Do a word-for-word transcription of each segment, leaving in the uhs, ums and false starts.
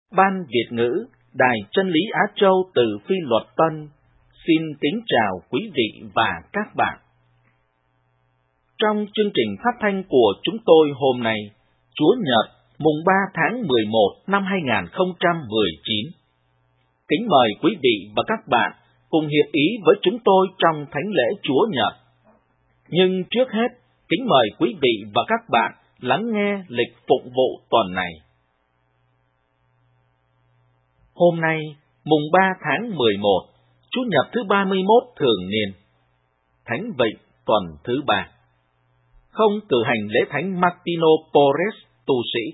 Ban Việt ngữ, Đài Chân lý Á Châu từ Phi Luật Tân, xin kính chào quý vị và các bạn. Trong chương trình phát thanh của chúng tôi hôm nay, Chúa Nhật, mùng ba tháng mười một năm hai nghìn không trăm mười chín. Kính mời quý vị và các bạn cùng hiệp ý với chúng tôi trong Thánh lễ Chúa Nhật. Nhưng trước hết, kính mời quý vị và các bạn lắng nghe lịch phụng vụ tuần này. Hôm nay, mùng ba tháng mười một, Chủ nhật thứ ba mươi mốt thường niên, Thánh Vịnh tuần thứ ba. Không cử hành lễ Thánh Martino Porres tu sĩ.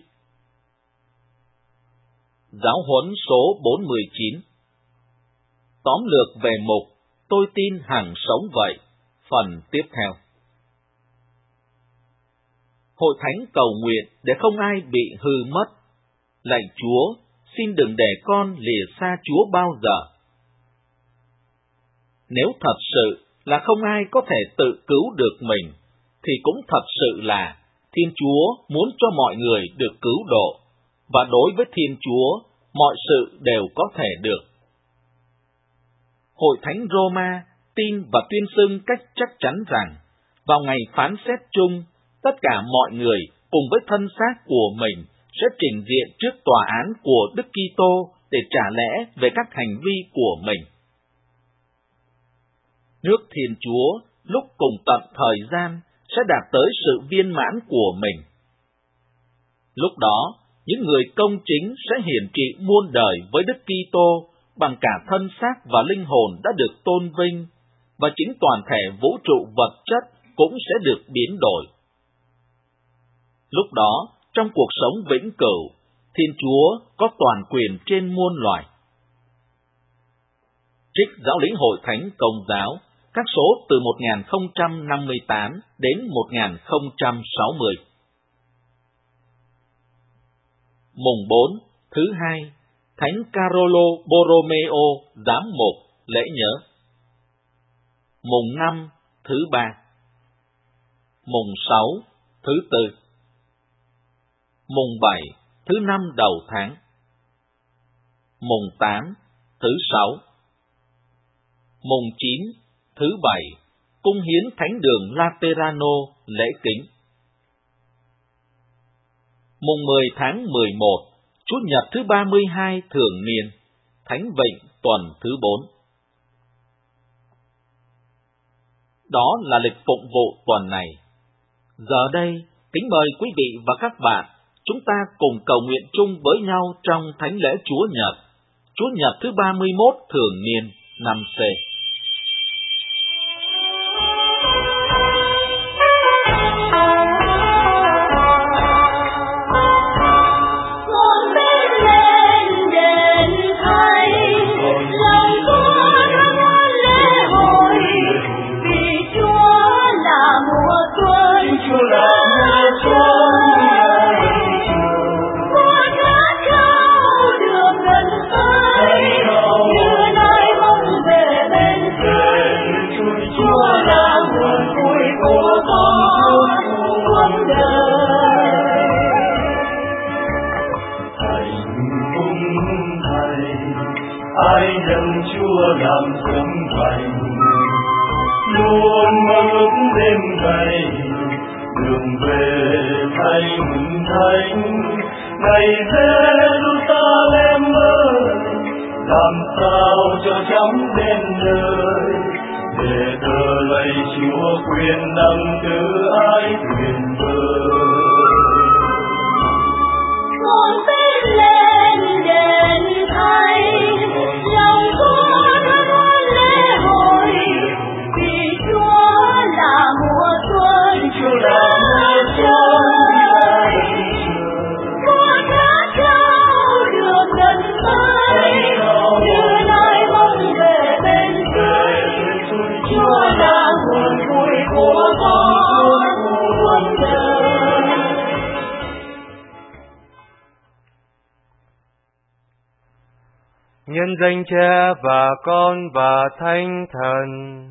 Giáo huấn số bốn mươi chín. Tóm lược về mục Tôi tin hằng sống vậy, phần tiếp theo. Hội thánh cầu nguyện để không ai bị hư mất. Lạy Chúa, xin đừng để con lìa xa Chúa bao giờ. Nếu thật sự là không ai có thể tự cứu được mình, thì cũng thật sự là Thiên Chúa muốn cho mọi người được cứu độ, và đối với Thiên Chúa, mọi sự đều có thể được. Hội thánh Roma tin và tuyên xưng cách chắc chắn rằng, vào ngày phán xét chung, tất cả mọi người cùng với thân xác của mình sẽ trình diện trước tòa án của Đức Kitô để trả lẽ về các hành vi của mình. Nước Thiên Chúa lúc cùng tận thời gian sẽ đạt tới sự viên mãn của mình. Lúc đó, những người công chính sẽ hiển trị muôn đời với Đức Kitô bằng cả thân xác và linh hồn đã được tôn vinh, và chính toàn thể vũ trụ vật chất cũng sẽ được biến đổi. Lúc đó, trong cuộc sống vĩnh cửu, Thiên Chúa có toàn quyền trên muôn loài. Trích Giáo lý Hội thánh Công giáo, các số từ một nghìn không trăm năm mươi tám đến một nghìn không trăm sáu mươi. Mùng bốn, thứ hai, Thánh Carolo Borromeo, giám mục, lễ nhớ. Mùng năm, thứ ba. Mùng sáu, thứ tư. Mùng bảy, thứ năm đầu tháng. Mùng tám, thứ sáu. Mùng chín, thứ bảy, cung hiến Thánh đường Laterano, lễ kính. Mùng mười tháng mười một, Chủ nhật thứ ba mươi hai thường niên, Thánh Vịnh tuần thứ bốn. Đó là lịch phụng vụ tuần này. Giờ đây, kính mời quý vị và các bạn, chúng ta cùng cầu nguyện chung với nhau trong Thánh lễ Chúa Nhật, Chủ nhật thứ ba mươi mốt thường niên, năm C. Ai nhận Chúa làm sống vậy, luôn mơ ước đêm ngày đường về thay mừng thánh. Ngày Jerusalem ơi, làm sao cho chóng đến nơi, để thờ lạy Chúa quyền năng từ ái tuyệt vời. Con biết lên đền thay, lòng con muốn lễ hội, vì Chúa là mùa xuân, Chúa là mùa xuân. con khát khao được gần tới, như nay mong về bên dưới. Chúa là nguồn vui của con cuộc đời. Nhân danh Cha và Con và Thánh Thần.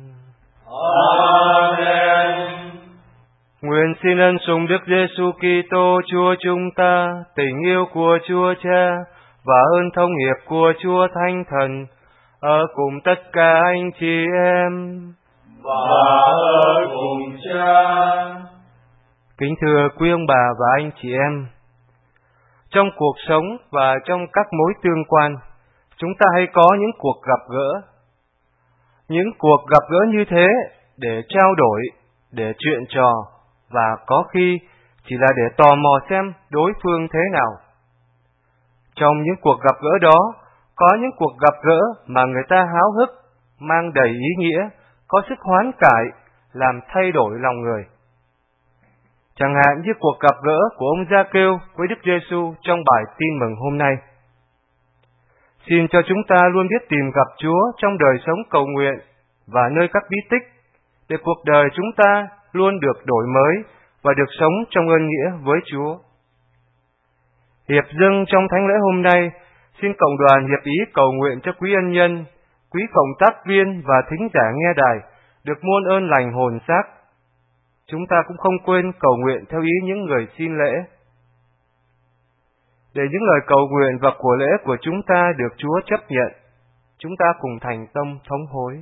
Amen. Nguyện xin ân sủng Đức Giêsu Kitô Chúa chúng ta, tình yêu của Chúa Cha và ơn thông hiệp của Chúa Thánh Thần ở cùng tất cả anh chị em và ở cùng Cha. Kính thưa quý ông bà và anh chị em, trong cuộc sống và trong các mối tương quan, chúng ta hay có những cuộc gặp gỡ. Những cuộc gặp gỡ như thế để trao đổi, để chuyện trò, và có khi chỉ là để tò mò xem đối phương thế nào. Trong những cuộc gặp gỡ đó, có những cuộc gặp gỡ mà người ta háo hức, mang đầy ý nghĩa, có sức hoán cải, làm thay đổi lòng người. Chẳng hạn như cuộc gặp gỡ của ông Gia-kêu với Đức Giê-xu trong bài tin mừng hôm nay. Xin cho chúng ta luôn biết tìm gặp Chúa trong đời sống cầu nguyện và nơi các bí tích, để cuộc đời chúng ta luôn được đổi mới và được sống trong ơn nghĩa với Chúa. Hiệp dâng trong thánh lễ hôm nay, xin cộng đoàn hiệp ý cầu nguyện cho quý ân nhân, quý cộng tác viên và thính giả nghe đài được muôn ơn lành hồn xác. Chúng ta cũng không quên cầu nguyện theo ý những người xin lễ, để những lời cầu nguyện và của lễ của chúng ta được Chúa chấp nhận. Chúng ta cùng thành tâm thống hối.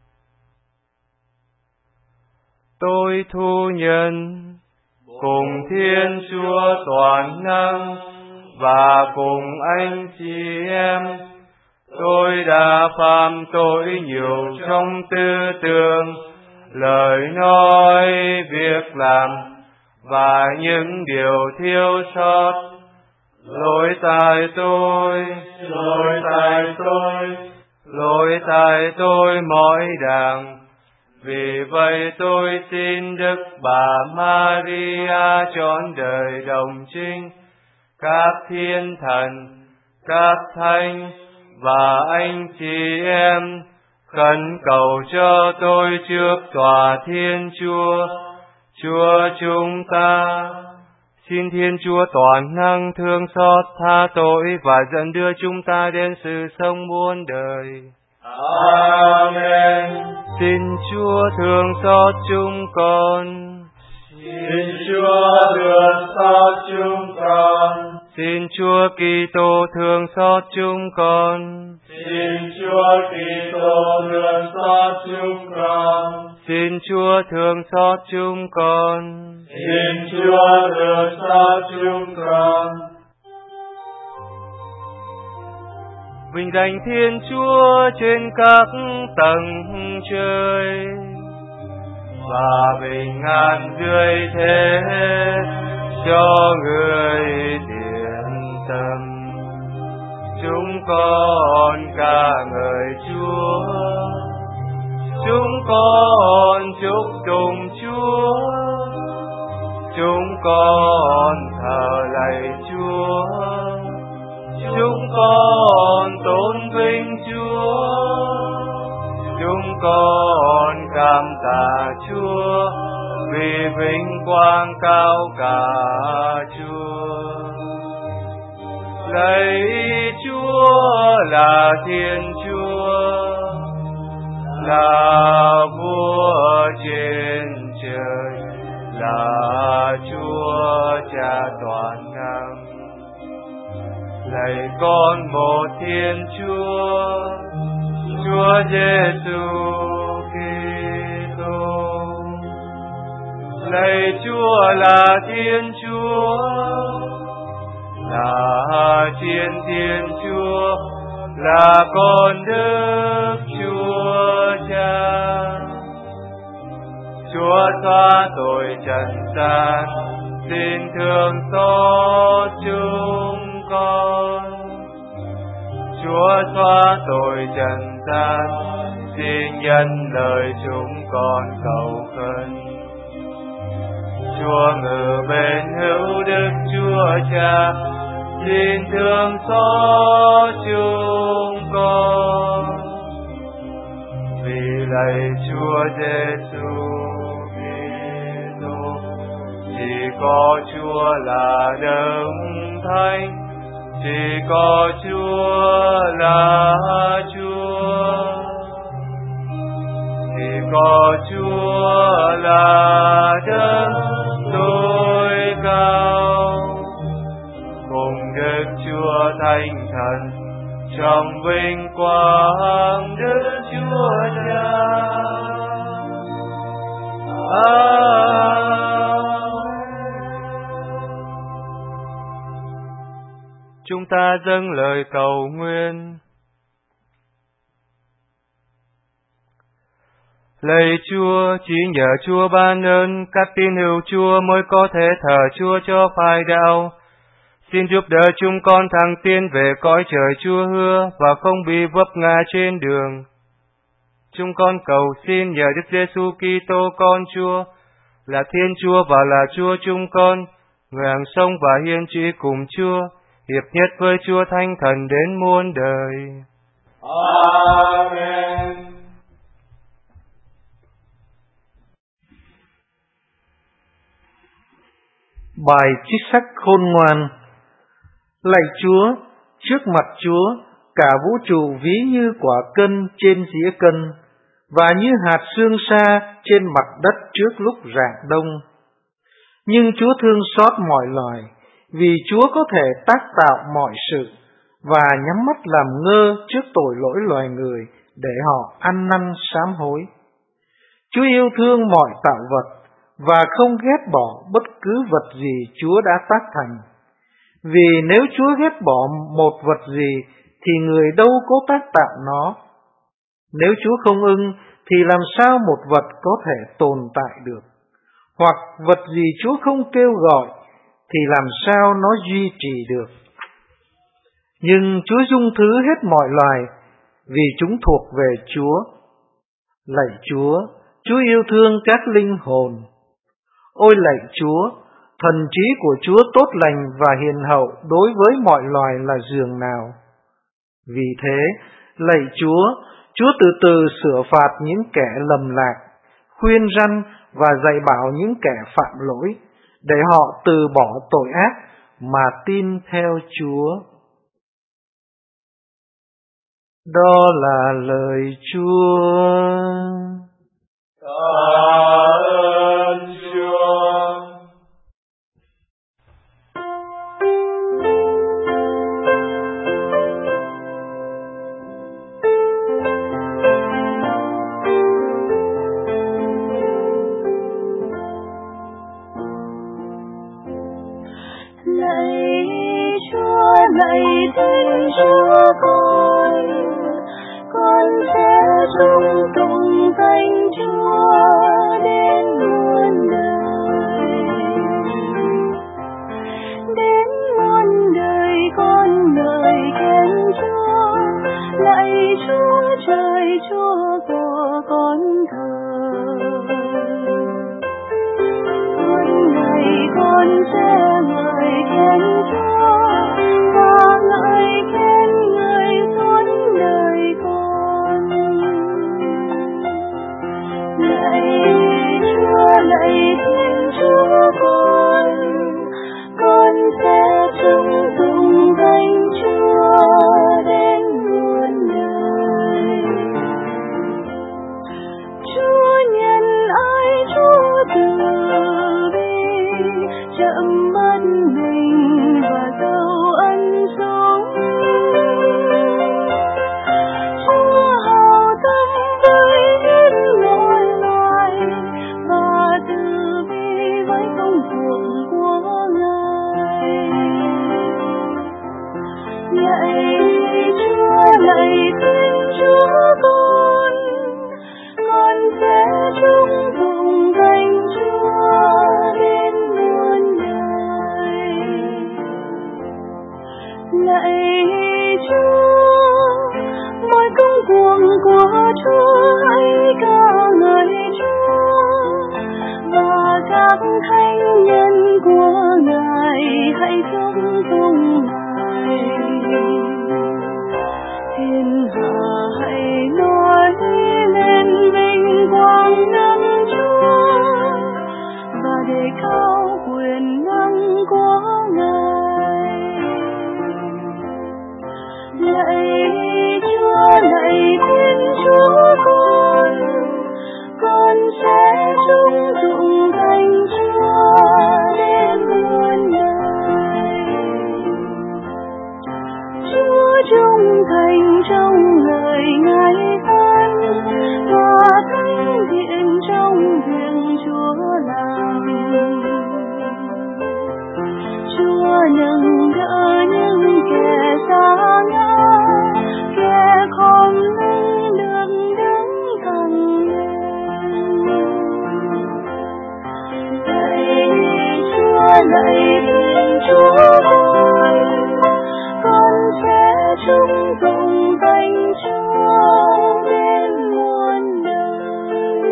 Tôi thu nhận cùng Thiên Chúa toàn năng và cùng anh chị em, tôi đã phạm tội nhiều trong tư tưởng, lời nói, việc làm và những điều thiếu sót. Lỗi tại tôi, lỗi tại tôi, lỗi tại tôi mỗi đàng. Vì vậy tôi xin Đức Bà Maria trọn đời đồng trinh, các thiên thần, các thánh và anh chị em khẩn cầu cho tôi trước tòa Thiên Chúa, Chúa chúng ta. Xin Thiên Chúa toàn năng thương xót tha tội và dẫn đưa chúng ta đến sự sống muôn đời. Amen. Xin Chúa thương xót chúng con. Xin Chúa thương xót chúng con. Xin Chúa Kitô thương xót chúng con. Xin Chúa Kitô thương xót chúng con. Xin Chúa thương xót chúng con. Xin Chúa thương xót chúng con. Vinh danh Thiên Chúa trên các tầng trời, và bình an dưới thế cho người thiện tâm. Chúng con ca ngợi Chúa, chúng con chúc tụng Chúa, chúng con thờ lạy Chúa, chúng con tôn vinh Chúa, chúng con cảm tạ Chúa vì vinh quang cao cả Chúa. Lạy Chúa là Thiên Chúa, là Vua trên trời, là Chúa Cha toàn năng. Lạy con một Thiên Chúa, Chúa Giêsu Kitô. Lạy Chúa là Thiên Chúa, là Thiên Thiên Chúa, là con Đức Chúa Cha. Chúa xóa tội trần gian, xin thương xót chúng con. Chúa xóa tội trần gian, xin nhân lời chúng con cầu khẩn. Chúa ngự bên hữu Đức Chúa Cha, xin thương xót chúng con. Vì lạy Chúa Giêsu Kitô, chỉ có Chúa là Đấng Thánh, chỉ có Chúa là Chúa, chỉ có Chúa là Đấng tối cao, cùng Đức Chúa Thánh Thần, trong vinh quang Đức Chúa Cha. Amen. Chúng ta dâng lời cầu nguyện. Lạy Chúa, chỉ nhờ Chúa ban ơn các tín hữu Chúa mới có thể thờ Chúa cho phài đạo. Xin giúp đỡ chúng con thăng tiến về cõi trời Chúa hứa và không bị vấp ngã trên đường. Chúng con cầu xin nhờ Đức Giêsu Kitô con Chúa, là Thiên Chúa và là Chúa chúng con, người hằng sống và hiên trị cùng Chúa, hiệp nhất với Chúa Thánh Thần đến muôn đời. Amen. Bài trích sách khôn ngoan. Lạy Chúa, trước mặt Chúa, cả vũ trụ ví như quả cân trên dĩa cân, và như hạt sương sa trên mặt đất trước lúc rạng đông. Nhưng Chúa thương xót mọi loài, vì Chúa có thể tác tạo mọi sự, và nhắm mắt làm ngơ trước tội lỗi loài người, để họ ăn năn sám hối. Chúa yêu thương mọi tạo vật, và không ghét bỏ bất cứ vật gì Chúa đã tác thành. Vì nếu Chúa ghét bỏ một vật gì, thì người đâu có tác tạo nó. Nếu Chúa không ưng, thì làm sao một vật có thể tồn tại được? Hoặc vật gì Chúa không kêu gọi, thì làm sao nó duy trì được? Nhưng Chúa dung thứ hết mọi loài, vì chúng thuộc về Chúa. Lạy Chúa, Chúa yêu thương các linh hồn. Ôi lạy Chúa, thần trí của Chúa tốt lành và hiền hậu đối với mọi loài là giường nào. Vì thế, lạy Chúa, Chúa từ từ sửa phạt những kẻ lầm lạc, khuyên răn và dạy bảo những kẻ phạm lỗi, để họ từ bỏ tội ác mà tin theo Chúa. Đó là lời Chúa. Tạ ơn Chúa. Lạy Chúa, lạy Thiên Chúa con, con sẽ trung tụng danh Chúa đến muôn đời. Đến muôn đời con ngợi khen Chúa, lạy Chúa trời Chúa của con thờ. Muôn ngày con sẽ ngợi khen Chúa và ngợi khen người suốt đời con. Lạy Chúa, lạy Thiên Chúa con, con sẽ trung tụng danh Chúa đến muôn đời. Chúa nhân ái, Chúa từ bi, chậm bất bình và giàu ân sủng. Chúa hào tâm với hết mọi loài và từ bi với công cuộc của Ngài. Lạy Chúa, lạy Thiên Chúa con, con sẽ trung tụng danh Chúa đến muôn đời. Lạy Chúa, mọi công cuộc của Chúa hãy ca ngợi Chúa, và các thánh nhân của Ngài hãy chúc tụng Ngài. Thiên hạ hãy nói lên vinh quang Đức Chúa, và đề cao quyền năng của Ngài. Lạy Chúa, lạy Thiên Chúa con, con sẽ trung tụng danh Chúa đến muôn đời. trung thành trong lời Ngài phán và thánh thiện trong việc Chúa làm. Chúa nâng đỡ những kẻ sa ngã, kẻ khom lưng được đứng thẳng lên. Lạy Chúa, lạy Thiên Chúa ơi, con sẽ chung tụng danh Chúa đến muôn đời.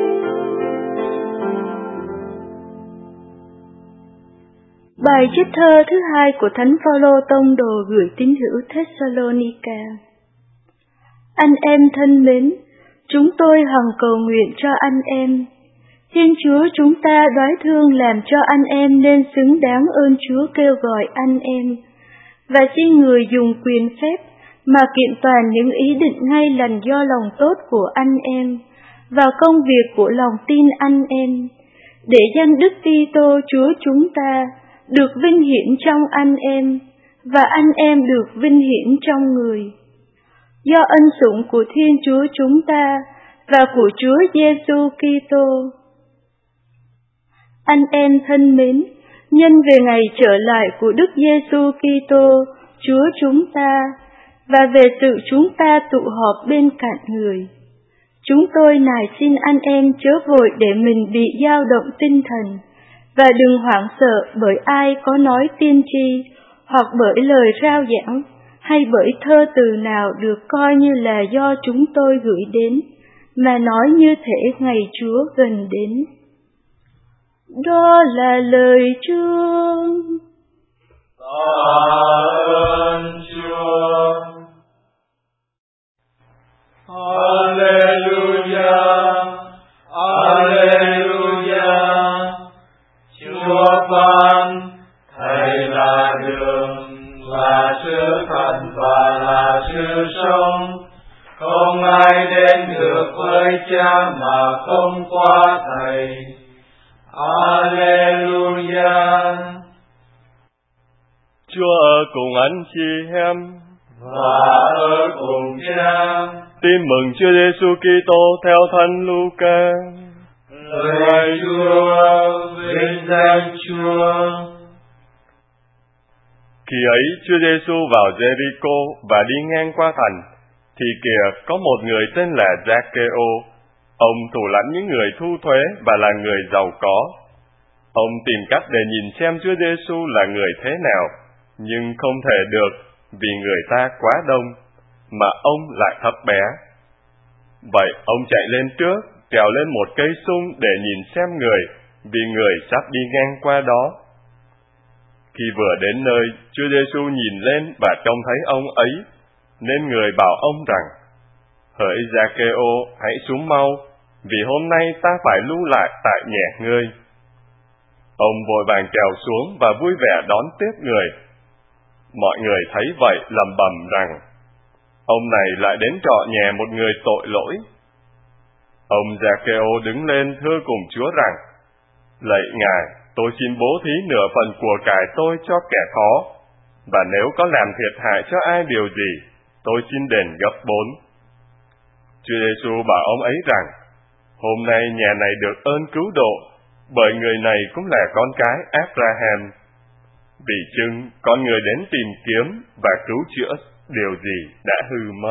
Bài trích thơ thứ hai của Thánh Phaolô tông đồ gửi tín hữu Thessalonica. Anh em thân mến, chúng tôi hằng cầu nguyện cho anh em. Thiên Chúa chúng ta đoái thương làm cho anh em nên xứng đáng ơn Chúa kêu gọi anh em, và xin Người dùng quyền phép mà kiện toàn những ý định hay lành do lòng tốt của anh em và công việc của lòng tin anh em, để danh Đức Kitô Chúa chúng ta được vinh hiển trong anh em, và anh em được vinh hiển trong Người. Do ân sủng của Thiên Chúa chúng ta và của Chúa Giêsu Kitô. Anh em thân mến, nhân về ngày trở lại của Đức Giêsu Kitô Chúa chúng ta và về sự chúng ta tụ họp bên cạnh Người, chúng tôi nài xin anh em chớ vội để mình bị dao động tinh thần, và đừng hoảng sợ bởi ai có nói tiên tri, hoặc bởi lời rao giảng, hay bởi thơ từ nào được coi như là do chúng tôi gửi đến, mà nói như thể ngày Chúa gần đến. Đó là lời Chúa. Tạ ơn Chúa. Alleluia, Alleluia. Chúa phán, Thầy là đường, là sự thật và là sự sống. Không ai đến được với Cha mà không qua Thầy. Alleluia. Chúa ở cùng anh chị em và ở cùng Cha. Tin mừng Chúa Giêsu Kitô theo Thánh Luca. Lạy Chúa, vinh danh Chúa. Khi ấy Chúa Giêsu vào Jericho và đi ngang qua thành, thì kìa có một người tên là Giaccheo. Ông thủ lãnh những người thu thuế và là người giàu có. Ông tìm cách để nhìn xem Chúa Giêsu là người thế nào, nhưng không thể được vì người ta quá đông, mà ông lại thấp bé. Vậy ông chạy lên trước, trèo lên một cây sung để nhìn xem người, vì người sắp đi ngang qua đó. Khi vừa đến nơi, Chúa Giêsu nhìn lên và trông thấy ông ấy, nên người bảo ông rằng: Hỡi Giaccheo, hãy xuống mau, vì hôm nay ta phải lưu lại tại nhà ngươi. Ông vội vàng trèo xuống và vui vẻ đón tiếp người. Mọi người thấy vậy lẩm bẩm rằng: Ông này lại đến trọ nhà một người tội lỗi. Ông Giaccheo đứng lên thưa cùng Chúa rằng: Lạy Ngài, tôi xin bố thí nửa phần của cải tôi cho kẻ khó, và nếu có làm thiệt hại cho ai điều gì, tôi xin đền gấp bốn. Chúa Giêsu bảo ông ấy rằng: Hôm nay nhà này được ơn cứu độ, bởi người này cũng là con cái Abraham. Vì chừng con người đến tìm kiếm và cứu chữa điều gì đã hư mất.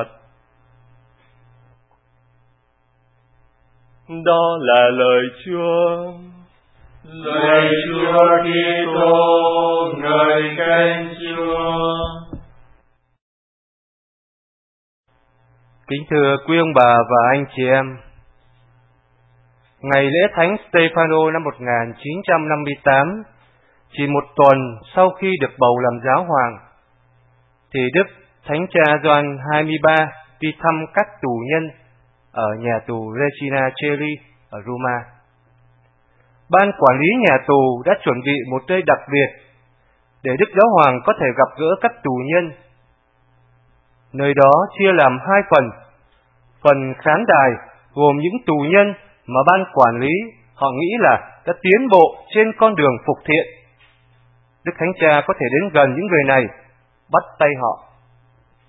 Đó là lời Chúa. Lạy Chúa Kitô, ngợi khen Chúa. Kính thưa quý ông bà và anh chị em, ngày lễ Thánh Stefano năm một nghìn chín trăm năm mươi tám, chỉ một tuần sau khi được bầu làm giáo hoàng, thì Đức Thánh Cha Gioan hai mươi ba đi thăm các tù nhân ở nhà tù Regina Coeli ở Roma. Ban quản lý nhà tù đã chuẩn bị một nơi đặc biệt để Đức Giáo Hoàng có thể gặp gỡ các tù nhân. Nơi đó chia làm hai phần. Phần khán đài gồm những tù nhân mà ban quản lý họ nghĩ là đã tiến bộ trên con đường phục thiện. Đức Thánh Cha có thể đến gần những người này, bắt tay họ.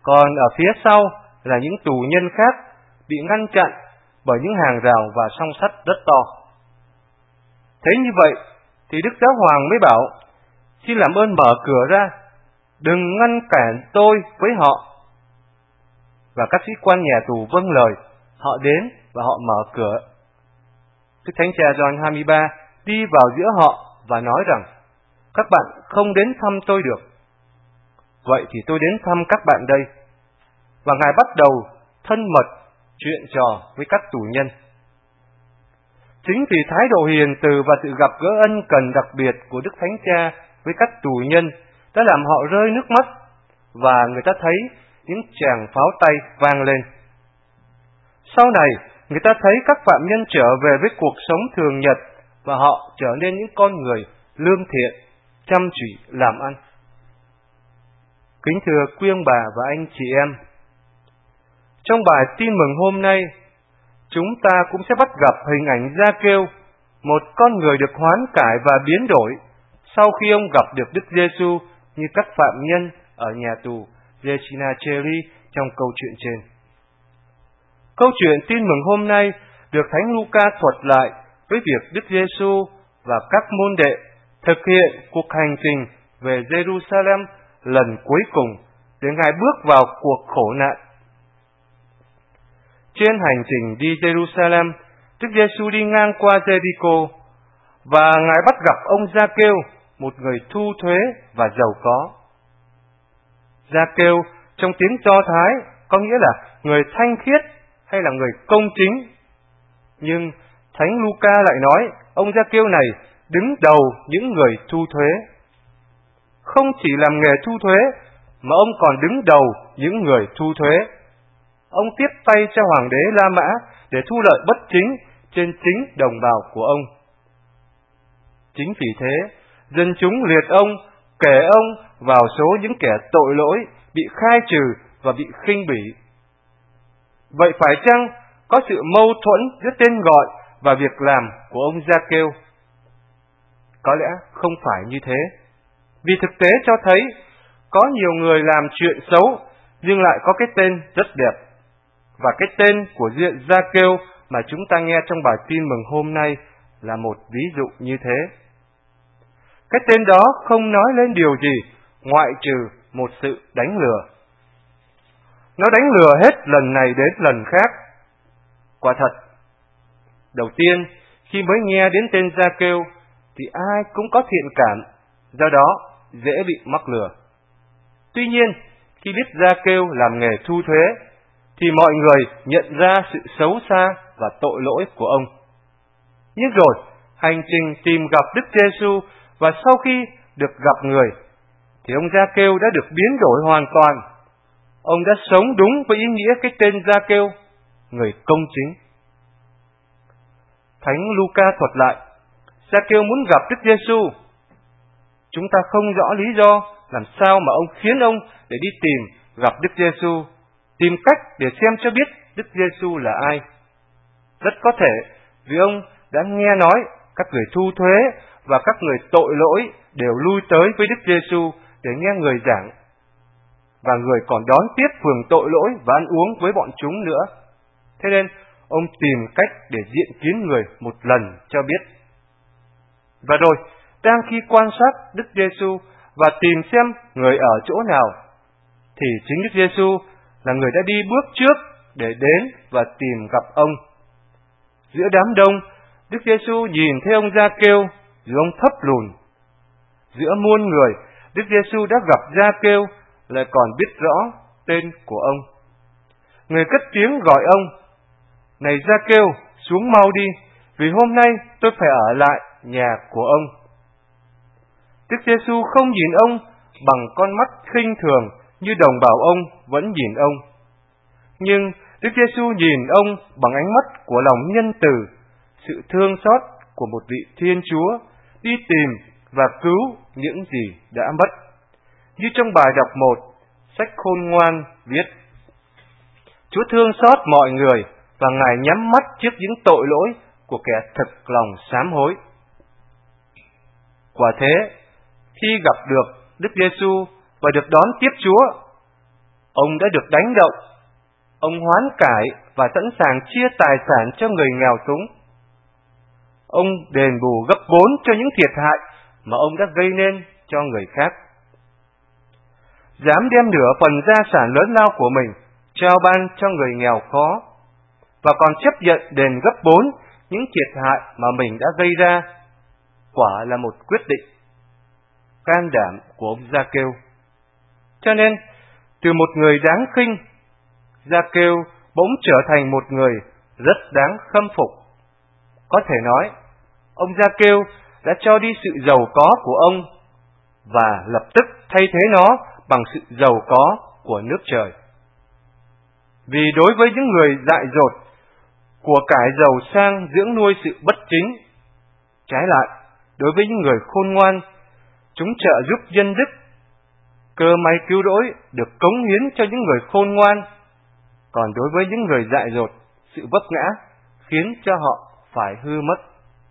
còn ở phía sau là những tù nhân khác bị ngăn chặn bởi những hàng rào và song sắt rất to. Thế như vậy thì Đức Giáo Hoàng mới bảo, xin làm ơn mở cửa ra, đừng ngăn cản tôi với họ. Và các sĩ quan nhà tù vâng lời, họ đến và họ mở cửa. Đức Thánh Cha Gioan hai mươi ba đi vào giữa họ và nói rằng, các bạn không đến thăm tôi được. Vậy thì tôi đến thăm các bạn đây. Và Ngài bắt đầu thân mật chuyện trò với các tù nhân. Chính vì thái độ hiền từ và sự gặp gỡ ân cần đặc biệt của Đức Thánh Cha với các tù nhân đã làm họ rơi nước mắt, và người ta thấy những tràng pháo tay vang lên. Sau này, người ta thấy các phạm nhân trở về với cuộc sống thường nhật và họ trở nên những con người lương thiện, chăm chỉ làm ăn. Kính thưa quý ông bà và anh chị em, trong bài tin mừng hôm nay, chúng ta cũng sẽ bắt gặp hình ảnh Gia-kêu, một con người được hoán cải và biến đổi sau khi ông gặp được Đức Giêsu như các phạm nhân ở nhà tù Regina Coeli trong câu chuyện trên. Câu chuyện tin mừng hôm nay được Thánh Luca thuật lại với việc Đức Giêsu và các môn đệ thực hiện cuộc hành trình về Jerusalem lần cuối cùng để Ngài bước vào cuộc khổ nạn. Trên hành trình đi Jerusalem, Đức Giêsu đi ngang qua Jericho và Ngài bắt gặp ông Gia-kêu, một người thu thuế và giàu có. Gia-kêu trong tiếng Do Thái có nghĩa là người thanh khiết hay là người công chính. Nhưng Thánh Luca lại nói ông Gia-kêu này đứng đầu những người thu thuế. Không chỉ làm nghề thu thuế mà ông còn đứng đầu những người thu thuế. Ông tiếp tay cho hoàng đế La Mã để thu lợi bất chính trên chính đồng bào của ông. Chính vì thế, dân chúng liệt ông, kể ông vào số những kẻ tội lỗi bị khai trừ và bị khinh bỉ. Vậy phải chăng có sự mâu thuẫn giữa tên gọi và việc làm của ông Gia-kêu? Có lẽ không phải như thế. Vì thực tế cho thấy có nhiều người làm chuyện xấu nhưng lại có cái tên rất đẹp. Và cái tên của diện Gia-kêu mà chúng ta nghe trong bài tin mừng hôm nay là một ví dụ như thế. Cái tên đó không nói lên điều gì ngoại trừ một sự đánh lừa. Nó đánh lừa hết lần này đến lần khác. Quả thật, đầu tiên khi mới nghe đến tên Gia-kêu thì ai cũng có thiện cảm, do đó dễ bị mắc lừa. Tuy nhiên, khi biết Gia-kêu làm nghề thu thuế thì mọi người nhận ra sự xấu xa và tội lỗi của ông. Nhưng rồi, hành trình tìm gặp Đức Giêsu và sau khi được gặp người, thì ông Gia-kêu đã được biến đổi hoàn toàn. Ông đã sống đúng với ý nghĩa cái tên Gia-kêu, người công chính. Thánh Luca thuật lại, Gia-kêu muốn gặp Đức Giêsu. Chúng ta không rõ lý do làm sao mà ông khiến ông để đi tìm gặp Đức Giêsu, tìm cách để xem cho biết Đức Giêsu là ai. Rất có thể vì ông đã nghe nói các người thu thuế và các người tội lỗi đều lui tới với Đức Giêsu để nghe người giảng, và người còn đón tiếp phường tội lỗi và ăn uống với bọn chúng nữa. Thế nên ông tìm cách để diện kiến người một lần cho biết. Và rồi, đang khi quan sát Đức Giêsu và tìm xem người ở chỗ nào, thì chính Đức Giêsu là người đã đi bước trước để đến và tìm gặp ông. Giữa đám đông, Đức Giêsu nhìn thấy ông Gia-kêu, rồi ông thấp lùn. Giữa muôn người, Đức Giêsu đã gặp Gia-kêu, lại còn biết rõ tên của ông. Người cất tiếng gọi ông, này Gia-kêu, xuống mau đi, vì hôm nay tôi phải ở lại nhà của ông. Đức Giêsu không nhìn ông bằng con mắt khinh thường như đồng bào ông vẫn nhìn ông. Nhưng Đức Giêsu nhìn ông bằng ánh mắt của lòng nhân từ, sự thương xót của một vị Thiên Chúa đi tìm và cứu những gì đã mất. Như trong bài đọc một, sách Khôn Ngoan viết: Chúa thương xót mọi người và Ngài nhắm mắt trước những tội lỗi của kẻ thực lòng sám hối. Quả thế, khi gặp được Đức Giêsu và được đón tiếp Chúa, Ông đã được đánh động, ông hoán cải và sẵn sàng chia tài sản cho người nghèo túng. Ông đền bù gấp bốn cho những thiệt hại mà ông đã gây nên cho người khác. Dám đem nửa phần gia sản lớn lao của mình trao ban cho người nghèo khó, và còn chấp nhận đền gấp bốn những thiệt hại mà mình đã gây ra, quả là một quyết định can đảm của ông Gia-kêu. Cho nên, từ một người đáng khinh, Gia-kêu bỗng trở thành một người rất đáng khâm phục. Có thể nói, ông Gia-kêu đã cho đi sự giàu có của ông và lập tức thay thế nó bằng sự giàu có của nước trời. Vì đối với những người dại dột, của cải giàu sang dưỡng nuôi sự bất chính. Trái lại, đối với những người khôn ngoan, chúng trợ giúp nhân đức. Cơ may cứu rỗi được cống hiến cho những người khôn ngoan, còn đối với những người dại dột, sự vấp ngã khiến cho họ phải hư mất.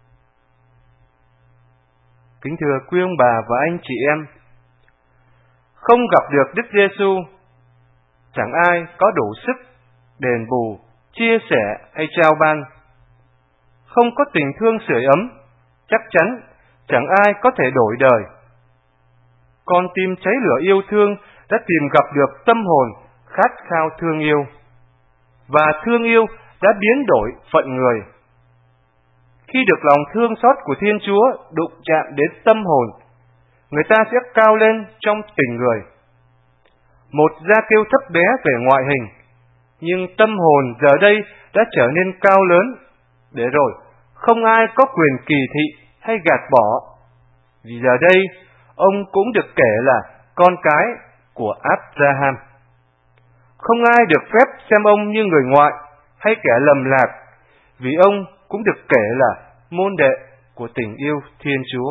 Kính thưa quý ông bà và anh chị em, không gặp được Đức Giêsu, chẳng ai có đủ sức đền bù, chia sẻ hay trao ban. Không có tình thương sưởi ấm, chắc chắn chẳng ai có thể đổi đời. Con tim cháy lửa yêu thương đã tìm gặp được tâm hồn khát khao thương yêu, và thương yêu đã biến đổi phận người. Khi được lòng thương xót của Thiên Chúa đụng chạm đến tâm hồn, người ta sẽ cao lên trong tình người. Một Gia-kêu thấp bé về ngoại hình, nhưng tâm hồn giờ đây đã trở nên cao lớn, để rồi không ai có quyền kỳ thị hay gạt bỏ, vì giờ đây ông cũng được kể là con cái của Abraham. Không ai được phép xem ông như người ngoại hay kẻ lầm lạc, vì ông cũng được kể là môn đệ của tình yêu Thiên Chúa.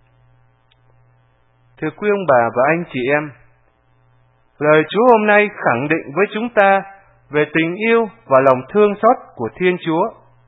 Thưa quý ông bà và anh chị em, lời Chúa hôm nay khẳng định với chúng ta về tình yêu và lòng thương xót của Thiên Chúa.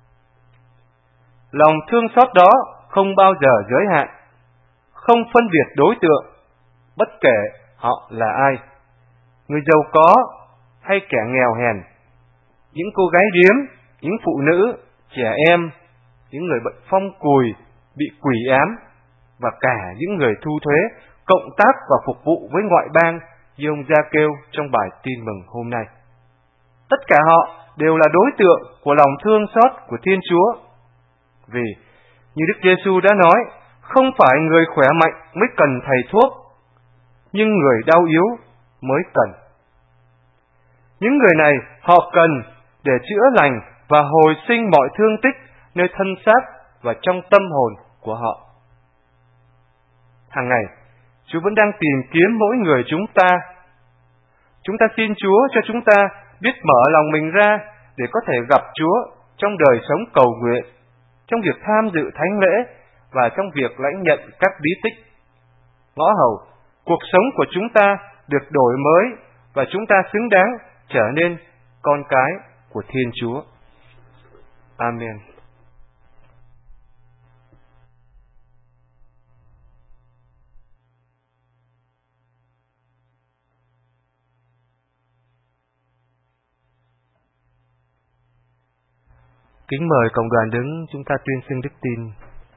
Lòng thương xót đó không bao giờ giới hạn, không phân biệt đối tượng, bất kể họ là ai, người giàu có hay kẻ nghèo hèn, những cô gái điếm, những phụ nữ, trẻ em, những người bệnh phong cùi, bị quỷ ám, và cả những người thu thuế, cộng tác và phục vụ với ngoại bang như ông Gia-kêu trong bài tin mừng hôm nay. Tất cả họ đều là đối tượng của lòng thương xót của Thiên Chúa. Vì, như Đức Giêsu đã nói, không phải người khỏe mạnh mới cần thầy thuốc, nhưng người đau yếu mới cần. Những người này họ cần để chữa lành và hồi sinh mọi thương tích nơi thân xác và trong tâm hồn của họ. Hàng ngày, Chúa vẫn đang tìm kiếm mỗi người chúng ta. Chúng ta xin Chúa cho chúng ta biết mở lòng mình ra để có thể gặp Chúa trong đời sống cầu nguyện, trong việc tham dự thánh lễ và trong việc lãnh nhận các bí tích. Ngõ hầu, cuộc sống của chúng ta được đổi mới và chúng ta xứng đáng trở nên con cái của Thiên Chúa. Amen. Kính mời cộng đoàn đứng, chúng ta tuyên xưng đức tin.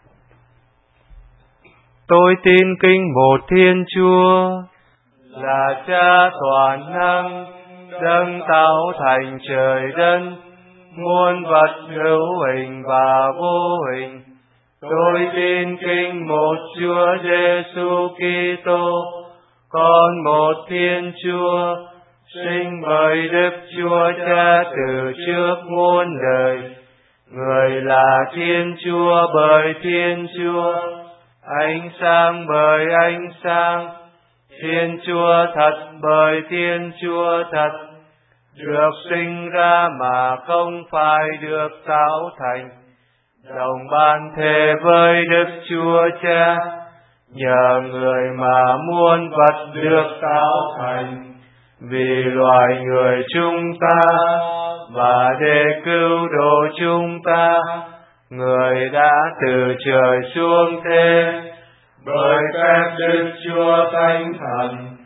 Tôi tin kinh một Thiên Chúa, là Cha toàn năng, đấng tạo thành trời đất, muôn vật hữu hình và vô hình. Tôi tin kinh một Chúa Giêsu Kitô, con một Thiên Chúa, sinh bởi Đức Chúa Cha từ trước muôn đời. Người là Thiên Chúa bởi Thiên Chúa, ánh sáng bởi ánh sáng, Thiên Chúa thật bởi Thiên Chúa thật, được sinh ra mà không phải được tạo thành, đồng ban thề với Đức Chúa Cha, nhờ người mà muôn vật được tạo thành, vì loài người chúng ta và để cứu độ chúng ta, người đã từ trời xuống thế, bởi phép Đức Chúa Thánh Thần,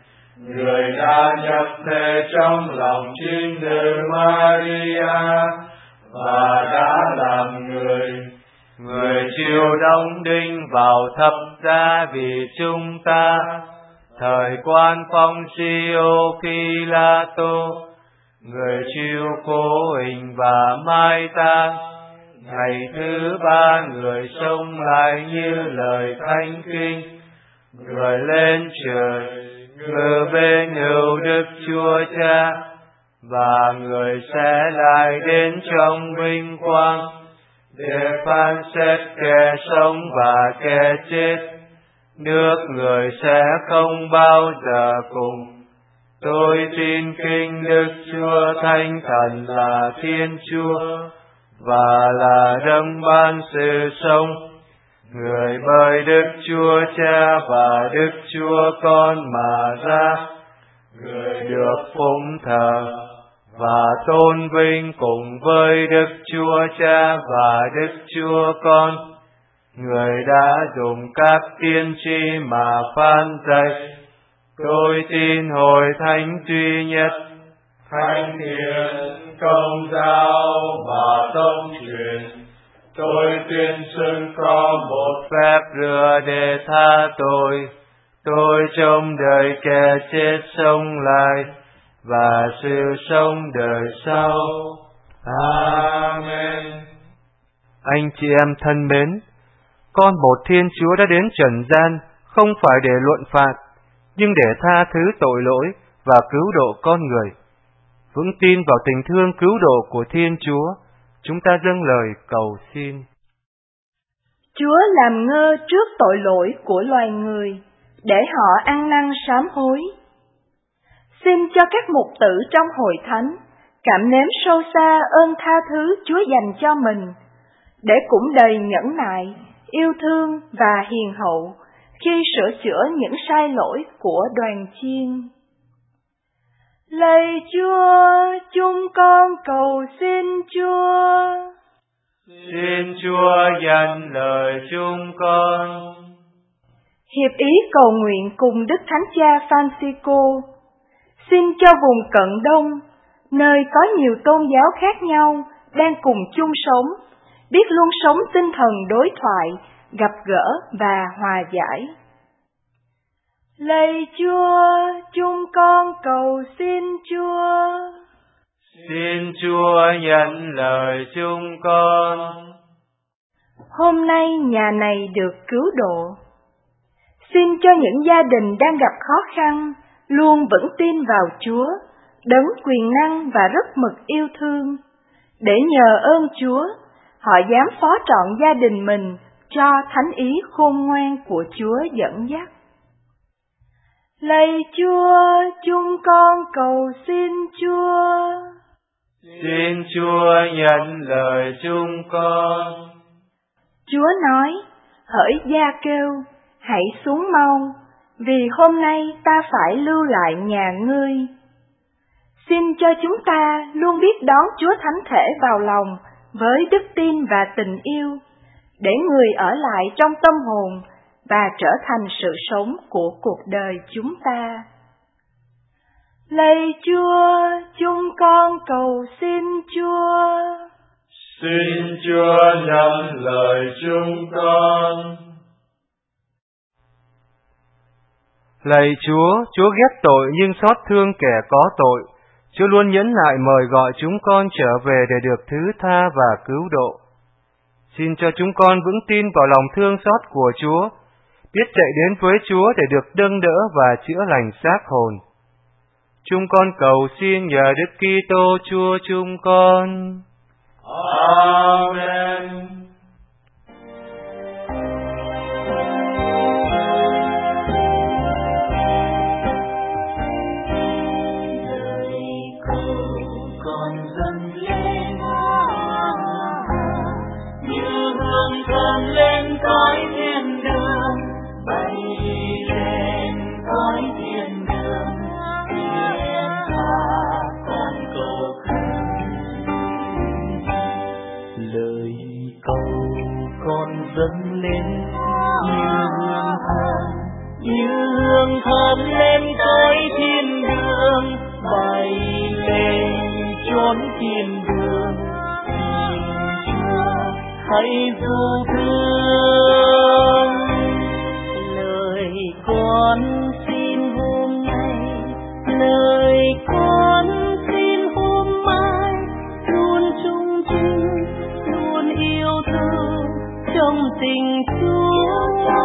người đã nhập thể trong lòng trinh nữ Maria và đã làm người. Người chịu đóng đinh vào thập giá vì chúng ta, thời quan Phong Siêu Pilato. Người chịu cố hình và mai táng, ngày thứ ba người sống lại như lời thánh kinh. Người lên trời, ngự bên hữu Đức Chúa Cha, và người sẽ lại đến trong vinh quang để phán xét kẻ sống và kẻ chết. Nước người sẽ không bao giờ cùng. Tôi tin kính Đức Chúa Thánh Thần là Thiên Chúa và là đấng ban sự sống, người bởi Đức Chúa Cha và Đức Chúa Con mà ra. Người được phụng thờ và tôn vinh cùng với Đức Chúa Cha và Đức Chúa Con. Người đã dùng các tiên tri mà phán dạy. Tôi tin hội thánh duy nhất, thánh thiện, công giáo và tông truyền. Tôi tuyên xưng có một phép rửa để tha tội. Tôi trông đợi kẻ chết sống lại và sự sống đời sau. Amen. Anh chị em thân mến, con một Thiên Chúa đã đến trần gian không phải để luận phạt, nhưng để tha thứ tội lỗi và cứu độ con người. Vững tin vào tình thương cứu độ của Thiên Chúa, chúng ta dâng lời cầu xin. Chúa làm ngơ trước tội lỗi của loài người, để họ ăn năn sám hối. Xin cho các mục tử trong hội thánh cảm nếm sâu xa ơn tha thứ Chúa dành cho mình, để cũng đầy nhẫn nại, yêu thương và hiền hậu khi sửa chữa những sai lỗi của đoàn chiên. Lạy Chúa, chúng con cầu xin Chúa. Xin Chúa nhận lời chúng con. Hiệp ý cầu nguyện cùng Đức Thánh Cha Francisco, xin cho vùng Cận Đông, nơi có nhiều tôn giáo khác nhau đang cùng chung sống, biết luôn sống tinh thần đối thoại, gặp gỡ và hòa giải. Lạy Chúa, chúng con cầu xin Chúa. Xin Chúa nhận lời chúng con. Hôm nay nhà này được cứu độ. Xin cho những gia đình đang gặp khó khăn luôn vững tin vào Chúa, đấng quyền năng và rất mực yêu thương, để nhờ ơn Chúa, họ dám phó trọn gia đình mình cho thánh ý khôn ngoan của Chúa dẫn dắt. Lạy Chúa, chúng con cầu xin Chúa. Xin Chúa nhận lời chúng con. Chúa nói, hỡi gia kêu, hãy xuống mau, vì hôm nay ta phải lưu lại nhà ngươi. Xin cho chúng ta luôn biết đón Chúa Thánh Thể vào lòng với đức tin và tình yêu, để người ở lại trong tâm hồn và trở thành sự sống của cuộc đời chúng ta. Lạy Chúa, chúng con cầu xin Chúa. Xin Chúa nhận lời chúng con. Lạy Chúa, Chúa ghét tội nhưng xót thương kẻ có tội. Chúa luôn nhẫn nại mời gọi chúng con trở về để được thứ tha và cứu độ. Xin cho chúng con vững tin vào lòng thương xót của Chúa, biết chạy đến với Chúa để được nâng đỡ và chữa lành xác hồn. Chúng con cầu xin nhờ Đức Kitô Chúa chúng con. Amen. Lên cõi thiên đường, bay lên cõi thiên đường, thiên tha con cầu khẩn. Lời cầu con dâng lên như hương thơm, như hương thơm lên cõi thiên chốn thiên đường. Xin Chúa hãy dù thương. Lời con xin hôm nay, lời con xin hôm mai, luôn chung chung, luôn yêu thương trong tình Chúa.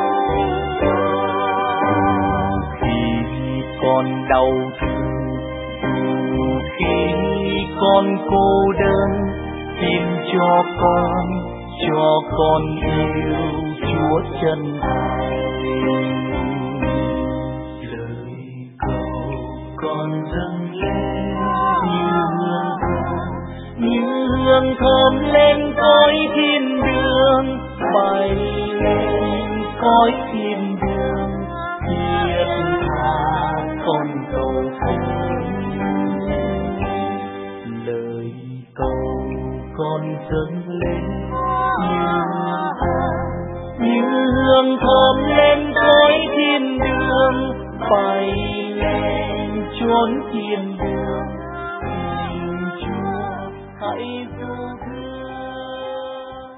Khi con đau thương, dù khi con cô đơn, xin cho con, cho con yêu Chúa chân thành. Lời cầu con dâng lên như hương thơm, như hương thơm lên cõi thiên đường, bay lên cõi thiên đường, thiết tha con cầu khấn. Lời cầu con dâng lên như hương thơm lên cõi thiên đường, bay lên chốn thiên đường. Xin Chúa hãy dù thương.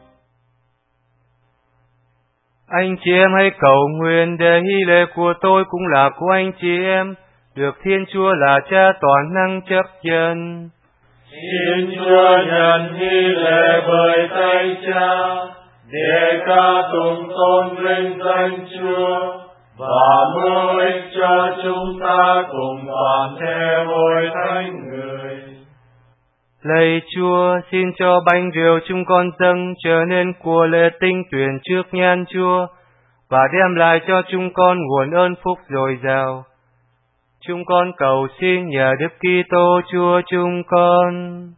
Anh chị em hãy cầu nguyện để hy lễ của tôi cũng là của anh chị em, được Thiên Chúa là Cha toàn năng chấp nhận. Xin Chúa nhận hy lễ bởi tay Cha, để ca tụng tôn vinh danh Chúa, và mưu ích cho chúng ta cùng toàn thể hội thánh người. Lạy Chúa, xin cho bánh rượu chúng con dâng trở nên của lễ tinh tuyển trước nhan Chúa, và đem lại cho chúng con nguồn ơn phúc dồi dào. Chúng con cầu xin nhờ Đức Kitô Chúa chúng con.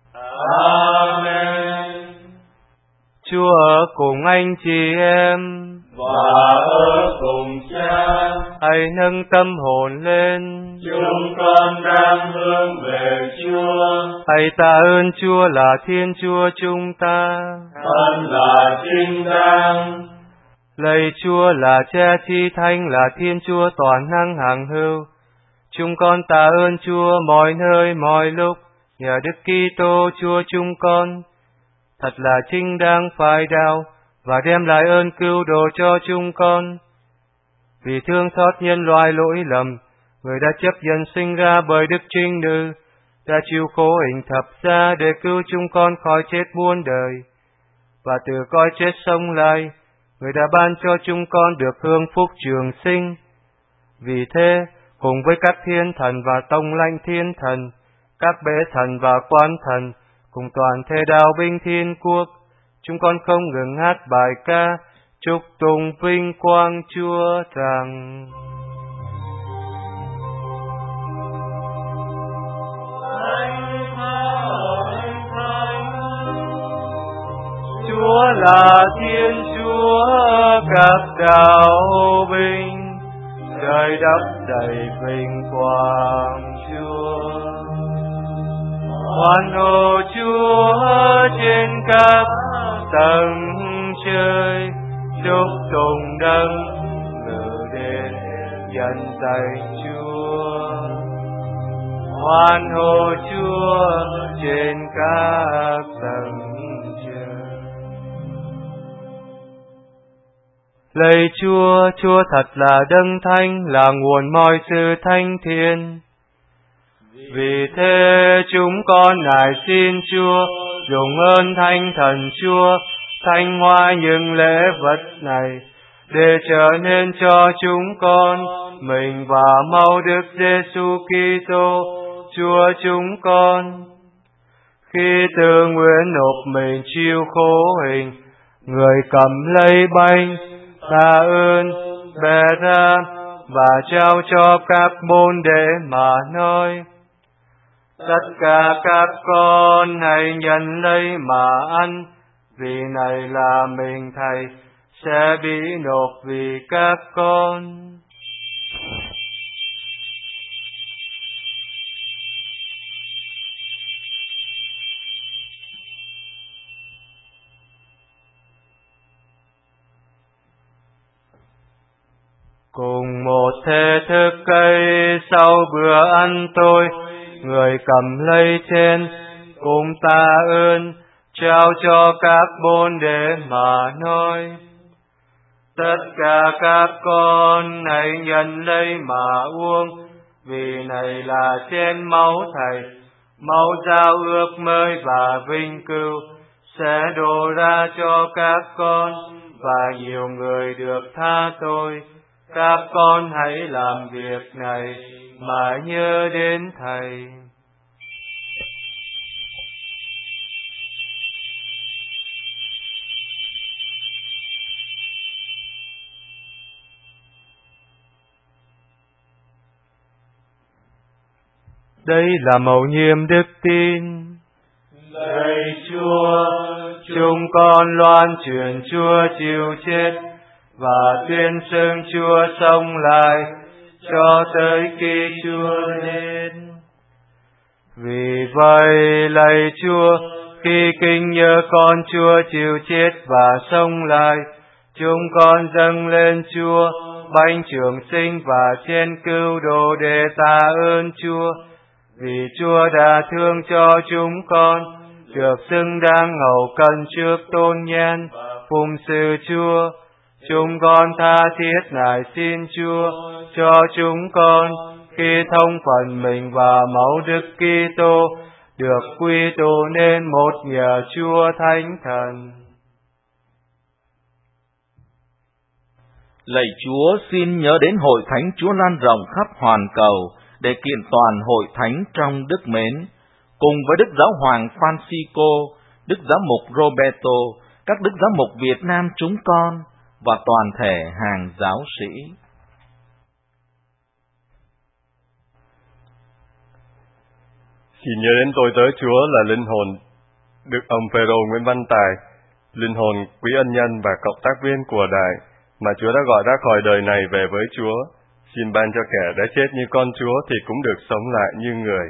Amen. Chúa ở cùng anh chị em, và ở cùng Cha. Hãy nâng tâm hồn lên, Chúng con đang hướng về Chúa. Hãy tạ ơn Chúa là Thiên Chúa chúng ta. Thân là chính đáng. Lạy Chúa là Cha chi thánh, là Thiên Chúa toàn năng hằng hữu. Chúng con tạ ơn Chúa mọi nơi mọi lúc, nhờ Đức Kitô Chúa chúng con. Thật là chính đáng phải đạo, và đem lại ơn cứu độ cho chúng con. Vì thương xót nhân loại lỗi lầm, người đã chấp nhận sinh ra bởi Đức Trinh Nữ, đã chịu khổ hình thập giá để cứu chúng con khỏi chết muôn đời. Và từ cõi chết sống lại, người đã ban cho chúng con được hưởng phúc trường sinh. Vì thế, cùng với các thiên thần và tông lãnh thiên thần, các bệ thần và quan thần, cùng toàn thể đạo binh thiên quốc, chúng con không ngừng hát bài ca chúc tụng vinh quang Chúa rằng: Chúa là Thiên Chúa các đạo binh, trời đất đầy vinh quang Chúa. Hoan hô Chúa trên các tầng trời, chúc tụng đấng ngự đến dân danh Chúa. Hoan hô Chúa trên các tầng trời. Lạy Chúa, Chúa thật là đấng thánh, là nguồn mọi sự thánh thiện. Vì thế chúng con nài xin Chúa dùng ơn Thánh Thần Chúa thanh hóa những lễ vật này, để trở nên cho chúng con mình và mau Đức Giêsu Kitô Chúa chúng con. Khi tự nguyện nộp mình chịu khổ hình, người cầm lấy bánh tạ ơn, bẻ ra và trao cho các môn đệ mà nói: Tất cả các con hãy nhận lấy mà ăn, vì này là mình Thầy sẽ bị nộp vì các con. Cùng một thể thức cây sau bữa ăn tôi, người cầm lấy chén, cùng tạ ơn, trao cho các môn đệ mà nói: tất cả các con hãy nhận lấy mà uống, vì này là chén máu Thầy, máu giao ước mới và vinh cưu, sẽ đổ ra cho các con, và nhiều người được tha tội. Các con hãy làm việc này mà nhớ đến Thầy. Đây là mầu nhiệm đức tin. Lạy Chúa, chúng con loan truyền Chúa chịu chết và tuyên xưng Chúa sống lại cho tới khi Chúa đến. Vì vậy, lạy Chúa, khi kinh nhớ con Chúa chịu chết và sống lại, chúng con dâng lên Chúa bánh trường sinh và chén cứu độ để tạ ơn Chúa, vì Chúa đã thương cho chúng con, được xứng đáng hầu cận trước tôn nhan phụng sự Chúa. Chúng con tha thiết nài xin Chúa cho chúng con khi thông phần mình và máu Đức Kitô được quy tụ nên một nhờ Chúa Thánh Thần. Lạy Chúa, xin nhớ đến hội thánh Chúa lan rộng khắp hoàn cầu để kiện toàn hội thánh trong đức mến, cùng với Đức Giáo hoàng Francisco, Đức Giám mục Roberto, các Đức Giám mục Việt Nam chúng con và toàn thể hàng giáo sĩ. Xin nhớ đến tôi tớ Chúa là linh hồn Đức ông Phêrô Nguyễn Văn Tài, linh hồn quý ân nhân và cộng tác viên của đài mà Chúa đã gọi ra khỏi đời này về với Chúa. Xin ban cho kẻ đã chết như con Chúa thì cũng được sống lại như người.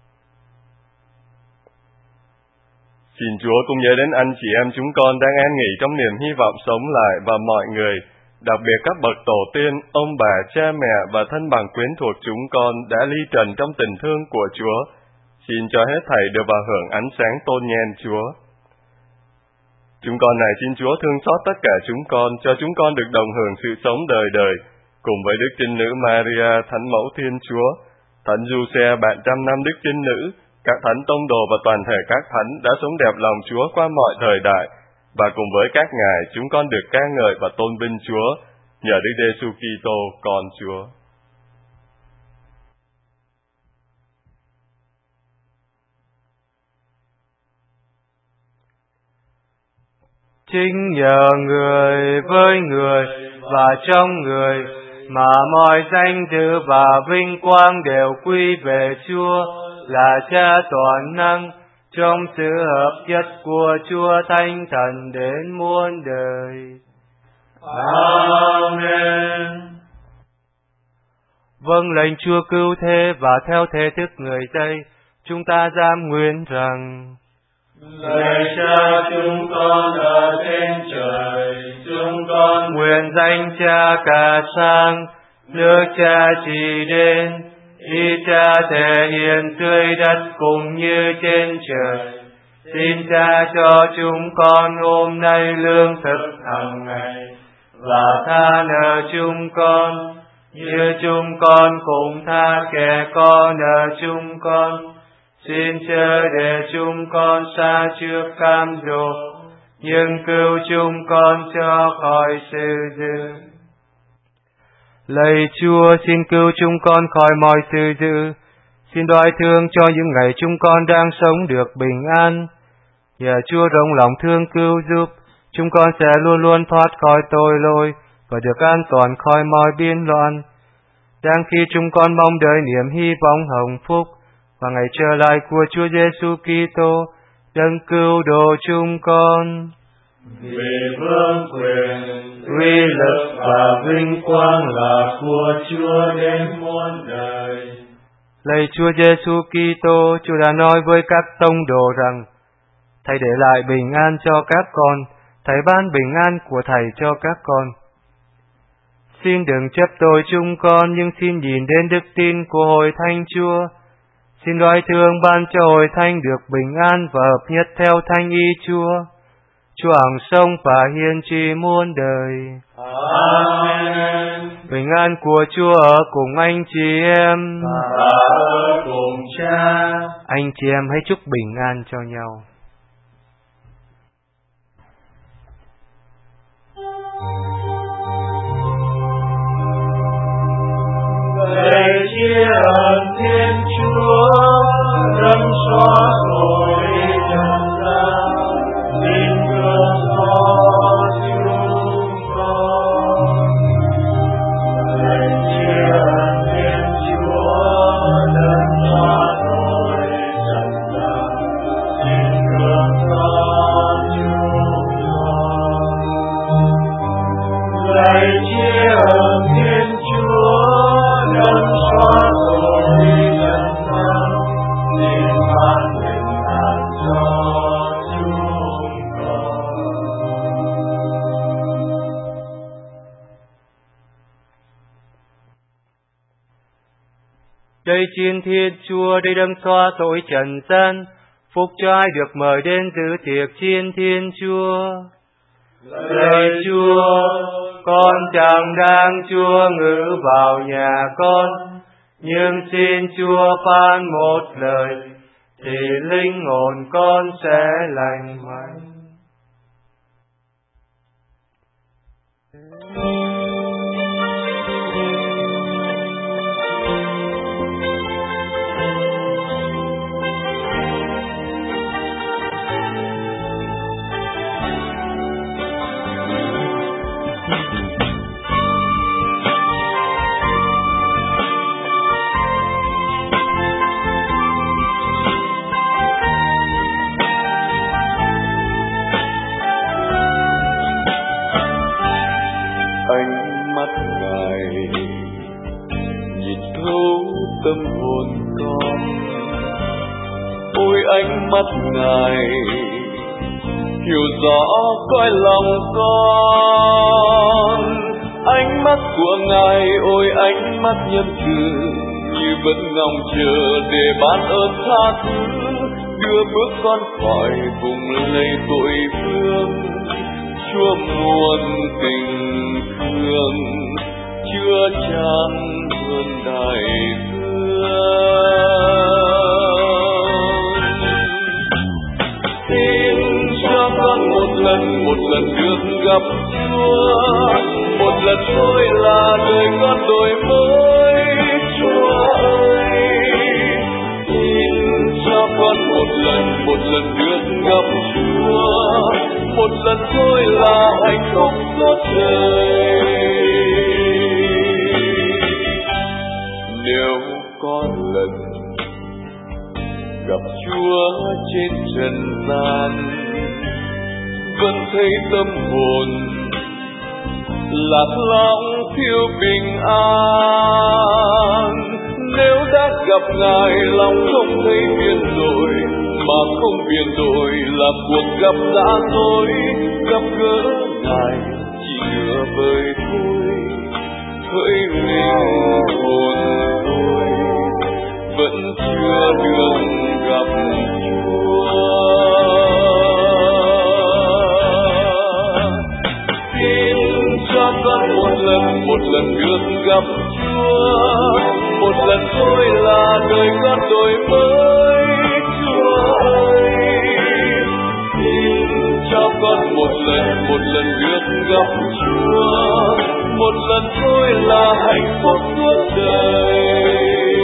Xin Chúa cũng nhớ đến anh chị em chúng con đang an nghỉ trong niềm hy vọng sống lại, và mọi người, đặc biệt các bậc tổ tiên, ông bà, cha mẹ và thân bằng quyến thuộc chúng con đã ly trần trong tình thương của Chúa. Xin cho hết thảy được vào hưởng ánh sáng tôn nhen Chúa. Chúng con này xin Chúa thương xót tất cả chúng con, cho chúng con được đồng hưởng sự sống đời đời, cùng với Đức Trinh Nữ Maria, Thánh Mẫu Thiên Chúa, Thánh Giuse, bạn trăm năm Đức Trinh Nữ, các thánh tông đồ và toàn thể các thánh đã sống đẹp lòng Chúa qua mọi thời đại, và cùng với các ngài chúng con được ca ngợi và tôn vinh Chúa nhờ Đức Giêsu Kitô con Chúa. Chính nhờ người, với người và trong người mà mọi danh dự và vinh quang đều quy về Chúa là Cha toàn năng, trong sự hợp nhất của Chúa Thánh Thần đến muôn đời. Amen. Vâng lệnh Chúa cứu thế và theo thế thức người Tây, chúng ta dám nguyện rằng: Lạy Cha chúng con ở trên trời, chúng con nguyện danh Cha cả sang, nước Cha trị đến, ý Cha thể hiện dưới đất cũng như trên trời. Xin Cha cho chúng con hôm nay lương thực hàng ngày, và tha nợ chúng con, như chúng con cũng tha kẻ có nợ chúng con. Xin chớ để chúng con sa trước cam dỗ, nhưng cứu chúng con cho khỏi sự dữ. Lạy Chúa, xin cứu chúng con khỏi mọi sự dữ. Xin đoái thương cho những ngày chúng con đang sống được bình an. Nhờ Chúa rộng lòng thương cứu giúp, chúng con sẽ luôn luôn thoát khỏi tội lỗi và được an toàn khỏi mọi biên loạn. Đang khi chúng con mong đợi niềm hy vọng hồng phúc và ngày trở lại của Chúa Giêsu Kitô, đấng cứu độ chúng con. Vì vương quyền, uy lực và vinh quang là của Chúa đến muôn đời. Lạy Chúa Giêsu Kitô, Chúa đã nói với các tông đồ rằng: Thầy để lại bình an cho các con, Thầy ban bình an của Thầy cho các con. Xin đừng chấp tội chúng con, nhưng xin nhìn đến đức tin của hội thánh Chúa. Xin đoái thương ban cho hội thánh được bình an và hợp nhất theo thánh ý Chúa. Chúa hằng sống và hiên tri muôn đời. Amen. Bình an của Chúa ở cùng anh chị em. Và ở cùng Cha. Anh chị em hãy chúc bình an cho nhau. Lạy Chia ơn Thiên Chúa, đấng xóa tội trần gian, xin thương xót chúng con. Lạy Chia ơn Thiên Chúa, đấng xóa tội trần gian, xin thương xót chúng con. Lạy Chia ơn Thiên Chúa, đấng xóa tội trần gian, xin ban bình an cho chúng con. Đây Thiên Thiên Chúa, đây đấng xóa tội trần gian, phúc cho ai được mời đến dự tiệc Thiên Thiên Chúa. Lạy Chúa, con chẳng đáng Chúa ngự vào nhà con, nhưng xin Chúa phán một lời, thì linh hồn con sẽ lành mạnh. Ánh mắt Ngài nhìn thấu tâm hồn con, ôi ánh mắt Ngài hiểu rõ cõi lòng con. Ánh mắt của Ngài, ôi ánh mắt nhân từ, như vẫn ngóng chờ để ban ơn tha thứ, đưa bước con khỏi vùng lầy tội vương. Chúa muôn tình thương, chưa chan hơn đại dương. Xin cho con một lần, một lần được gặp Chúa, một lần thôi là đời con đổi mới. Chúa ơi, xin cho con một lần, một lần được gặp Chúa, một lần thôi là hạnh phúc suốt đời. Nếu có lần gặp Chúa trên trần gian, vẫn thấy tâm hồn lạc lõng thiếu bình an. Nếu đã gặp Ngài lòng không thấy biến đổi, mà không biến đổi là cuộc gặp đã dối. Gặp gỡ Ngài chỉ nửa vời thôi, hỡi linh hồn tôi vẫn chưa được gặp Chúa. Xin cho con một lần, một lần được gặp Chúa, một lần thôi là đời con đổi mới. Chúa ơi, xin cho con một lần, một lần được gặp Chúa, một lần thôi là hạnh phúc suốt đời.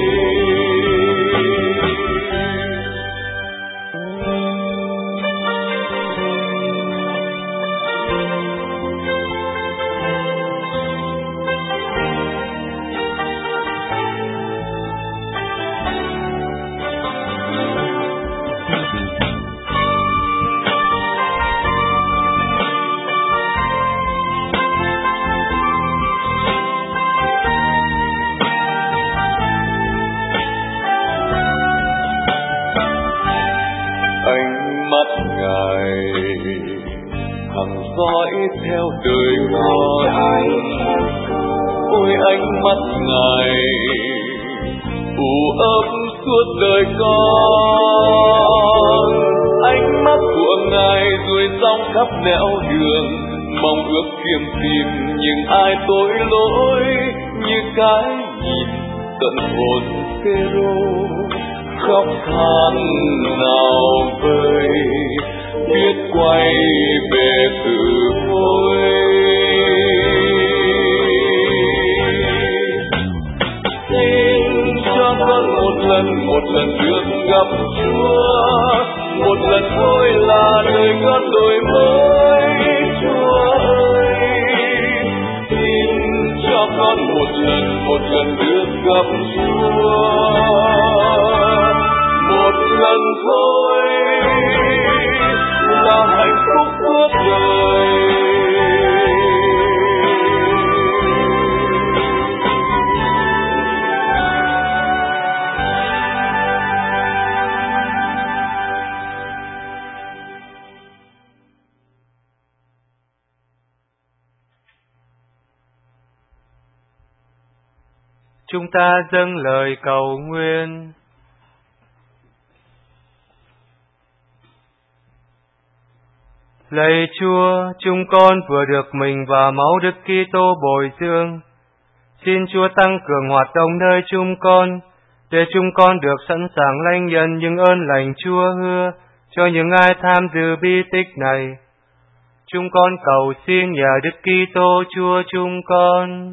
Ánh mắt Ngài hằng dõi theo đời con, ôi ánh mắt Ngài u ấm suốt đời con. Ánh mắt của Ngài rồi dòng khắp nẻo đường, mong ước kiếm tìm những ai tội lỗi, như cái nhìn tận hồn Phêrô khóc than nào vời, biết quay về tự hối. Xin cho con một lần một lần được gặp Chúa, một lần thôi là đời con đổi mới. Chúa ơi, xin cho con một lần một lần được gặp Chúa, một lần thôi là hạnh phúc suốt đời. Chúng ta dâng lời cầu nguyện. Lạy Chúa, chúng con vừa được mình và máu Đức Kitô bồi dưỡng. Xin Chúa tăng cường hoạt động nơi chúng con, để chúng con được sẵn sàng lãnh nhận những ơn lành Chúa hứa cho những ai tham dự bi tích này. Chúng con cầu xin nhờ Đức Kitô Chúa chúng con.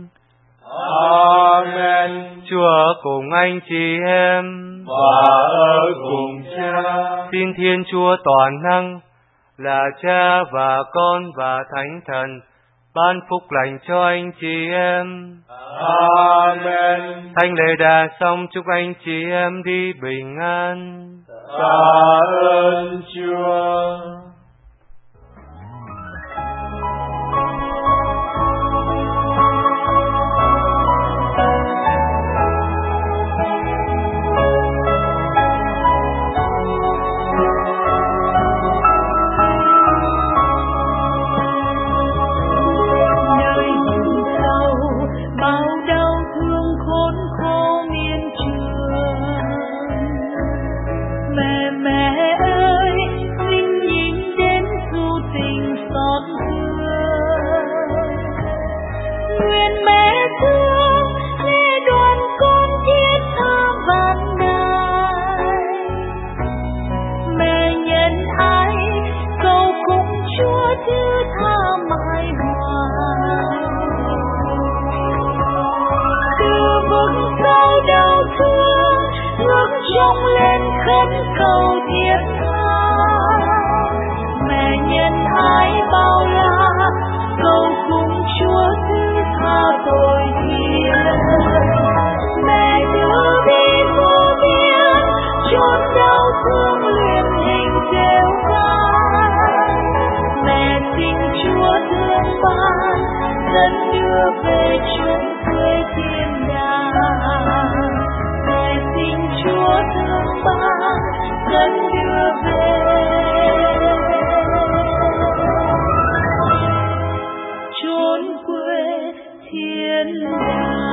Amen. Chúa ở cùng anh chị em và ở cùng Cha. Xin Thiên Chúa toàn năng là Cha và Con và Thánh Thần ban phúc lành cho anh chị em. Amen. Thánh lễ đã xong, chúc anh chị em đi bình an. Tạ ơn Chúa. Trông lên khấn cầu thiết tha, mẹ nhân ái bao la, cầu cùng Chúa thứ tha tội thiên. Mẹ đưa đi vô biên, chốn đau thương luyện hình kêu ca. Mẹ xin Chúa thương ban, dẫn đưa về chốn quê thiên đàng. Mẹ xin Chúa thương ban, dẫn đưa về chốn quê thiên đàng.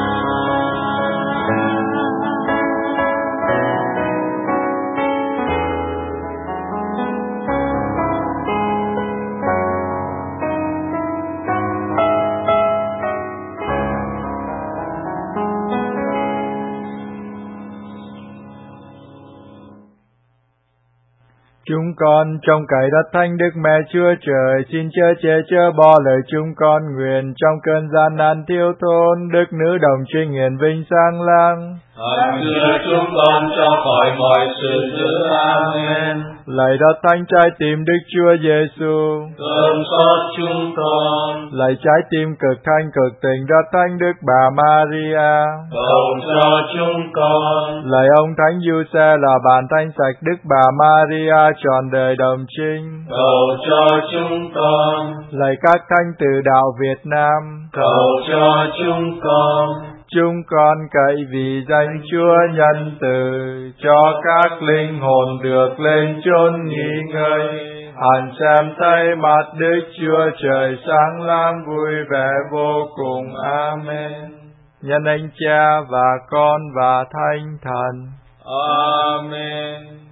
Chúng con trong cậy đất thánh Đức Mẹ Chúa Trời, xin chớ che chở bỏ lời chúng con nguyện trong cơn gian nan thiếu thốn, Đức Nữ Đồng Trinh hiển vinh sáng láng. Hạnh đưa chúng con cho khỏi mọi sự dữ. Amen. Lạy đất thánh trái tim Đức Chúa Giêsu, thương xót chúng con. Lạy trái tim cực thanh cực tình đất thánh Đức Bà Maria, cầu cho chúng con. Lạy ông Thánh Giuse là bàn thanh sạch Đức Bà Maria trọn đời đồng trinh, cầu cho chúng con. Lạy các thánh tử đạo Việt Nam, cầu cho chúng con. Chúng con cậy vì danh Chúa nhân từ, cho các linh hồn được lên chốn nghỉ ngơi, hẳn xem thấy mặt Đức Chúa Trời sáng láng vui vẻ vô cùng. Amen. Nhân anh Cha và Con và Thánh Thần. Amen.